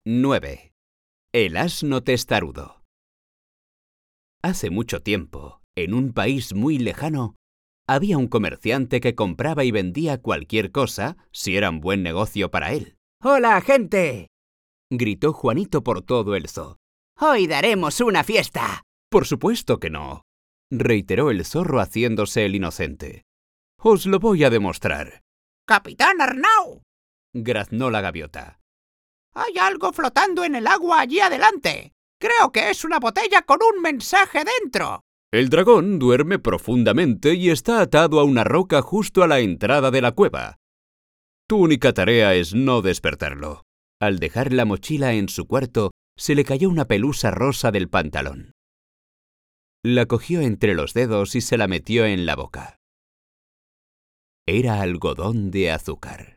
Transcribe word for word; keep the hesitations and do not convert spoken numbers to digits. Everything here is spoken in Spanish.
nueve. El asno testarudo. Hace mucho tiempo, en un país muy lejano, había un comerciante que compraba y vendía cualquier cosa si era un buen negocio para él. ¡Hola, gente!, gritó Juanito por todo el zoo. ¡Hoy daremos una fiesta! Por supuesto que no, reiteró el zorro haciéndose el inocente. Os lo voy a demostrar. ¡Capitán Arnau!, graznó la gaviota. Hay algo flotando en el agua allí adelante. Creo que es una botella con un mensaje dentro. El dragón duerme profundamente y está atado a una roca justo a la entrada de la cueva. Tu única tarea es no despertarlo. Al dejar la mochila en su cuarto, se le cayó una pelusa rosa del pantalón. La cogió entre los dedos y se la metió en la boca. Era algodón de azúcar.